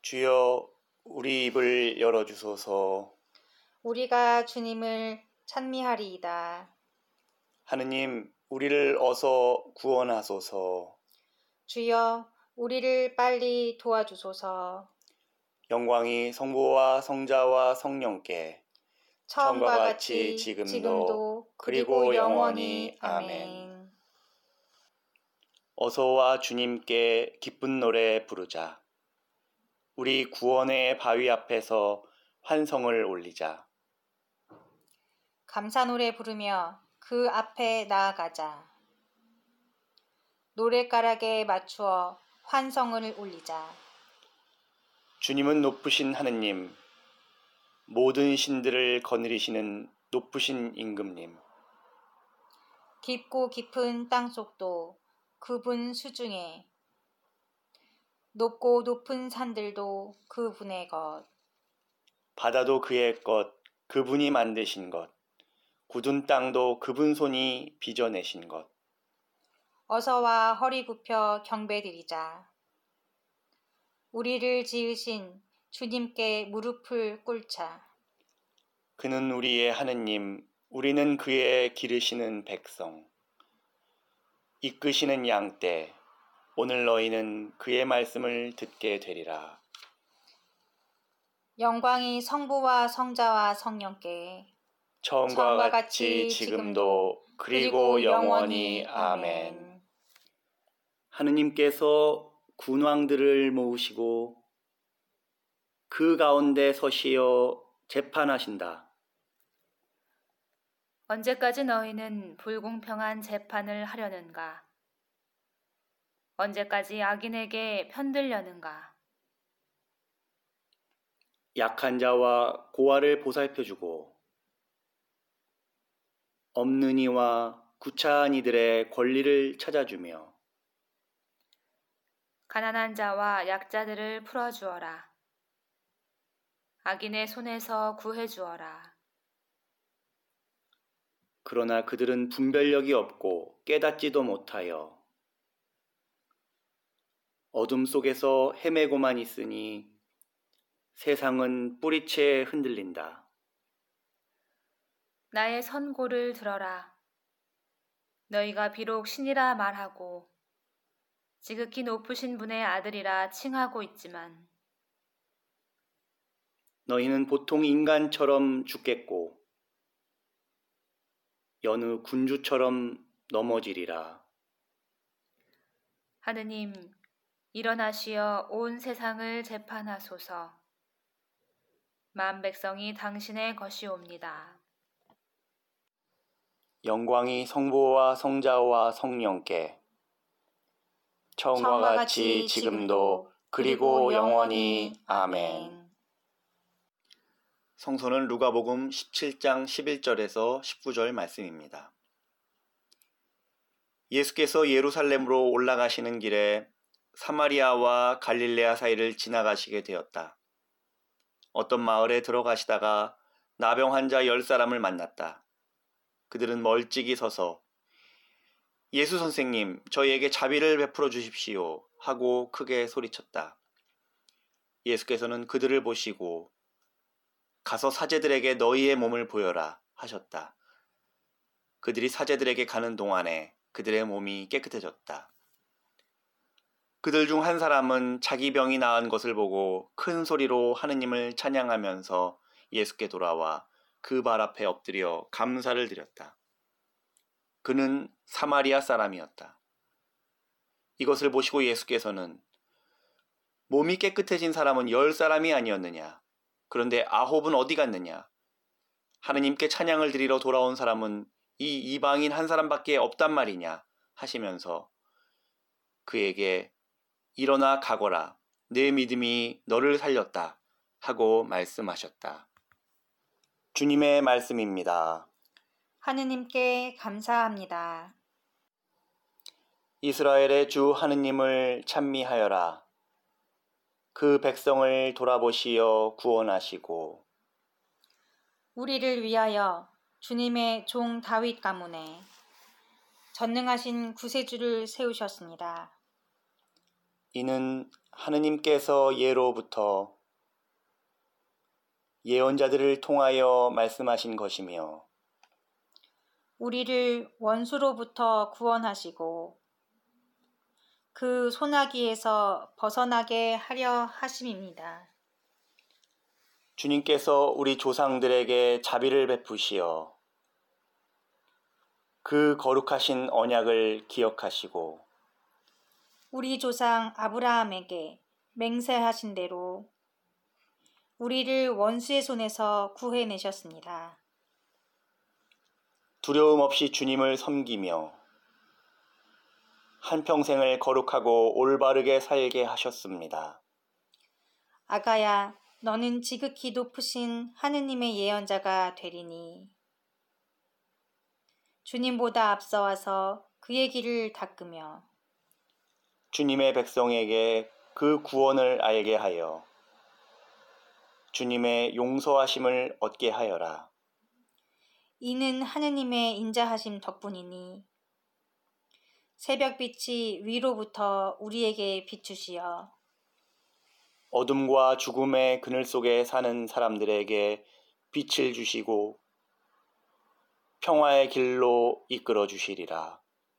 주여 우리 입을 열어주소서. 우리가 주님을 찬미하리이다. 하느님 우리를 어서 구원하소서. 주여 우리를 빨리 도와주소서. 영광이 성부와 성자와 성령께 처음과 같이 지금도 그리고 영원히 아멘. 어서와 주님께 기쁜 노래 부르자. 우리 구원의 바위 앞에서 환성을 올리자. 감사 노래 부르며 그 앞에 나아가자. 노랫가락에 맞추어 환성을 올리자. 주님은 높으신 하느님, 모든 신들을 거느리시는 높으신 임금님. 깊고 깊은 땅속도 그분 수중에, 높고 높은 산들도 그분의 것. 바다도 그의 것, 그분이 만드신 것. 굳은 땅도 그분 손이 빚어내신 것. 어서와 허리 굽혀 경배드리자. 우리를 지으신 주님께 무릎을 꿇자. 그는 우리의 하느님, 우리는 그의 기르시는 백성. 이끄시는 양떼, 오늘 너희는 그의 말씀을 듣게 되리라. 영광이 성부와 성자와 성령께 처음과 같이 지금도 그리고 영원히 아멘. 하느님께서 군왕들을 모으시고 그 가운데 서시어 재판하신다. 언제까지 너희는 불공평한 재판을 하려는가? 언제까지 악인에게 편들려는가? 약한 자와 고아를 보살펴주고 없는 이와 구차한 이들의 권리를 찾아주며 가난한 자와 약자들을 풀어주어라. 악인의 손에서 구해주어라. 그러나 그들은 분별력이 없고 깨닫지도 못하여 어둠 속에서 헤매고만 있으니 세상은 뿌리채 흔들린다. 나의 선고를 들어라. 너희가 비록 신이라 말하고 지극히 높으신 분의 아들이라 칭하고 있지만 너희는 보통 인간처럼 죽겠고 여느 군주처럼 넘어지리라. 하느님, 일어나시어 온 세상을 재판하소서. 만 백성이 당신의 것이옵니다. 영광이 성부와 성자와 성령께 처음과 같이 지금도 그리고 영원히 아멘. 성서는 루가복음 17장 11절에서 19절 말씀입니다. 예수께서 예루살렘으로 올라가시는 길에 사마리아와 갈릴레아 사이를 지나가시게 되었다. 어떤 마을에 들어가시다가 나병 환자 10사람을 만났다. 그들은 멀찍이 서서 예수 선생님, 저희에게 자비를 베풀어 주십시오 하고 크게 소리쳤다. 예수께서는 그들을 보시고 가서 사제들에게 너희의 몸을 보여라 하셨다. 그들이 사제들에게 가는 동안에 그들의 몸이 깨끗해졌다. 그들 중 한 사람은 자기 병이 나은 것을 보고 큰 소리로 하느님을 찬양하면서 예수께 돌아와 그 발 앞에 엎드려 감사를 드렸다. 그는 사마리아 사람이었다. 이것을 보시고 예수께서는 몸이 깨끗해진 사람은 10사람이 아니었느냐? 그런데 9은 어디 갔느냐? 하느님께 찬양을 드리러 돌아온 사람은 이 이방인 한 사람밖에 없단 말이냐? 하시면서 그에게 일어나 가거라. 내 믿음이 너를 살렸다. 하고 말씀하셨다. 주님의 말씀입니다. 하느님께 감사합니다. 이스라엘의 주 하느님을 찬미하여라. 그 백성을 돌아보시어 구원하시고 우리를 위하여 주님의 종 다윗 가문에 전능하신 구세주를 세우셨습니다. 이는 하느님께서 예로부터 예언자들을 통하여 말씀하신 것이며 우리를 원수로부터 구원하시고 그 소나기에서 벗어나게 하려 하심입니다. 주님께서 우리 조상들에게 자비를 베푸시어 그 거룩하신 언약을 기억하시고 우리 조상 아브라함에게 맹세하신 대로 우리를 원수의 손에서 구해내셨습니다. 두려움 없이 주님을 섬기며 한평생을 거룩하고 올바르게 살게 하셨습니다. 아가야, 너는 지극히 높으신 하느님의 예언자가 되리니 주님보다 앞서와서 그의 길을 닦으며 주님의 백성에게 그 구원을 알게 하여 주님의 용서하심을 얻게 하여라. 이는 하느님의 인자하심 덕분이니 새벽빛이 위로부터 우리에게 비추시어 어둠과 죽음의 그늘 속에 사는 사람들에게 빛을 주시고 평화의 길로 이끌어 주시리라.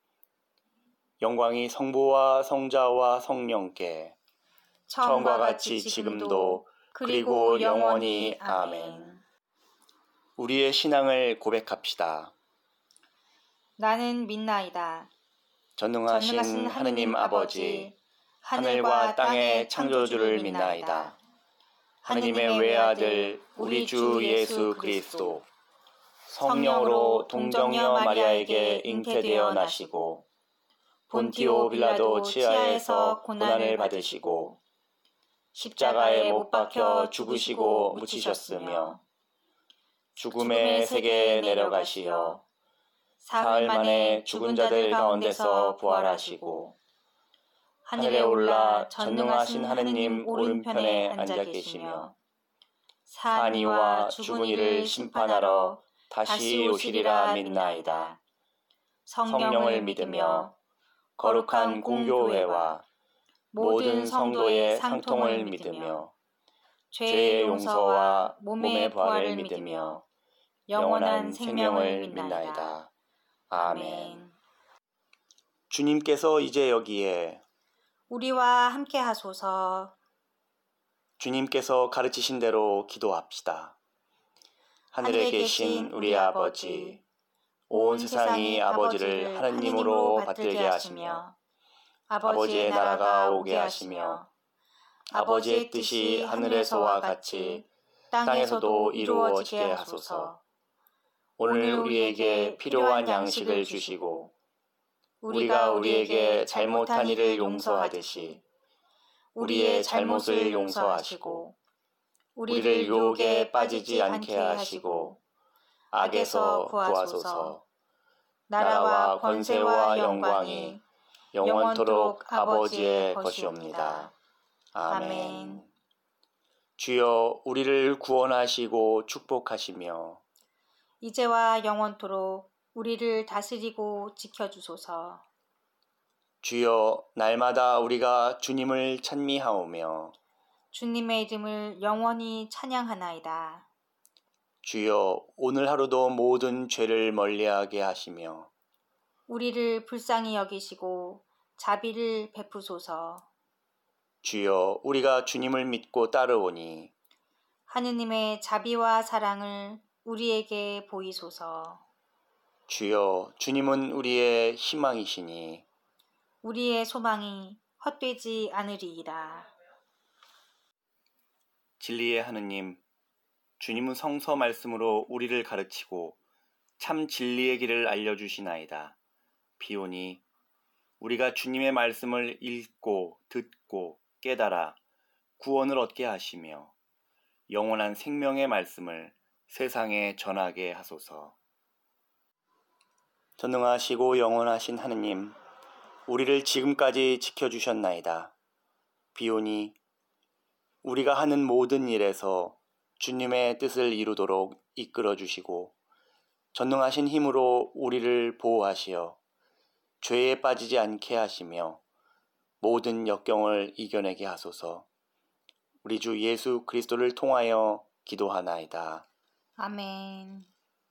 영광이 성부와 성자와 성령께 처음과 같이 지금도 그리고 영원히 아멘. 우리의 신앙을 고백합시다. 나는 믿나이다. 전능하신 하느님 아버지, 하늘과 땅의 창조주를 믿나이다. 하느님의 외아들 우리 주 예수 그리스도 성령으로 동정녀 마리아에게 잉태되어 나시고 본티오 빌라도 치하에서 고난을 받으시고 십자가에 못 박혀 죽으시고 묻히셨으며 죽음의 세계에 내려가시어 사흘 만에 죽은 자들 가운데서 부활하시고 하늘에 올라 전능하신 하느님 오른편에 앉아 계시며 산 이와 죽은 이를 심판하러 다시 오시리라 믿나이다. 성령을 믿으며 거룩한 공교회와 모든 성도의 상통을 믿으며 죄의 용서와 몸의 부활을 믿으며 영원한 생명을 믿나이다. 아멘. 주님께서 이제 여기에 우리와 함께 하소서. 주님께서 가르치신 대로 기도합시다. 하늘에 계신 우리 아버지, 온 세상이 아버지를 하느님으로 받들게 하시며 아버지의 나라가 오게 하시며 아버지의 뜻이 하늘에서와 같이 땅에서도 이루어지게 하소서. 오늘 우리에게 필요한 양식을 주시고 우리가 우리에게 잘못한 일을 용서하듯이 우리의 잘못을 용서하시고 우리를 유혹에 빠지지 않게 하시고 악에서 구하소서. 나라와 권세와 영광이 영원토록 아버지의 것이옵니다. 아멘. 주여 우리를 구원하시고 축복하시며 이제와 영원토록 우리를 다스리고 지켜주소서. 주여 날마다 우리가 주님을 찬미하오며 주님의 이름을 영원히 찬양하나이다. 주여 오늘 하루도 모든 죄를 멀리하게 하시며 우리를 불쌍히 여기시고 자비를 베푸소서. 주여 우리가 주님을 믿고 따르오니 하느님의 자비와 사랑을 우리에게 보이소서. 주여 주님은 우리의 희망이시니 우리의 소망이 헛되지 않으리이다. 진리의 하느님, 주님은 성서 말씀으로 우리를 가르치고 참 진리의 길을 알려주시나이다. 비오니 우리가 주님의 말씀을 읽고 듣고 깨달아 구원을 얻게 하시며 영원한 생명의 말씀을 세상에 전하게 하소서. 전능하시고 영원하신 하느님, 우리를 지금까지 지켜주셨나이다. 비오니 우리가 하는 모든 일에서 주님의 뜻을 이루도록 이끌어 주시고 전능하신 힘으로 우리를 보호하시어 죄에 빠지지 않게 하시며 모든 역경을 이겨내게 하소서. 우리 주 예수 그리스도를 통하여 기도하나이다. 아멘.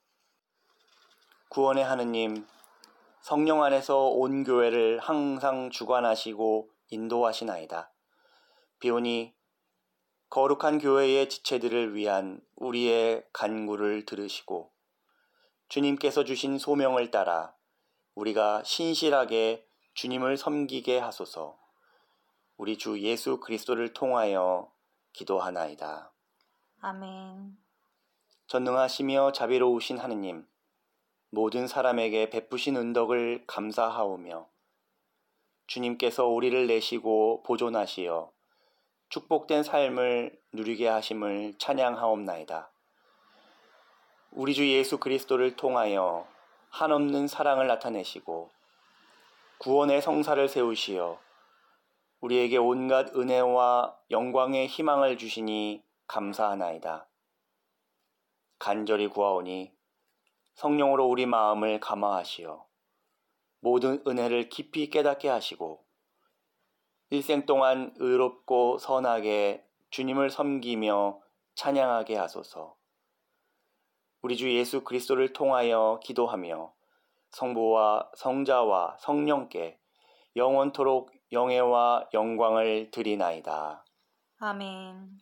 구원의 하느님, 성령 안에서 온 교회를 항상 주관하시고 인도하시나이다. 비오니 거룩한 교회의 지체들을 위한 우리의 간구를 들으시고 주님께서 주신 소명을 따라 우리가 신실하게 주님을 섬기게 하소서. 우리 주 예수 그리스도를 통하여 기도하나이다. 아멘. 전능하시며 자비로우신 하느님, 모든 사람에게 베푸신 은덕을 감사하오며 주님께서 우리를 내시고 보존하시어 축복된 삶을 누리게 하심을 찬양하옵나이다. 우리 주 예수 그리스도를 통하여 한없는 사랑을 나타내시고 구원의 성사를 세우시어 우리에게 온갖 은혜와 영광의 희망을 주시니 감사하나이다. 간절히 구하오니 성령으로 우리 마음을 감화하시어 모든 은혜를 깊이 깨닫게 하시고 일생 동안 의롭고 선하게 주님을 섬기며 찬양하게 하소서. 우리 주 예수 그리스도를 통하여 기도하며 성부와 성자와 성령께 영원토록 영예와 영광을 드리나이다. 아멘.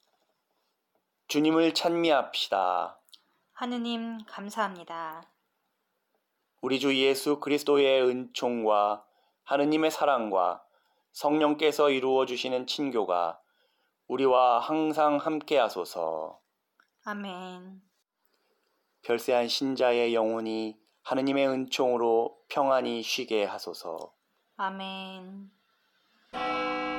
주님을 찬미합시다. 하느님 감사합니다. 우리 주 예수 그리스도의 은총과 하느님의 사랑과 성령께서 이루어 주시는 친교가 우리와 항상 함께 하소서. 아멘. 별세한 신자의 영혼이 하느님의 은총으로 평안히 쉬게 하소서. 아멘.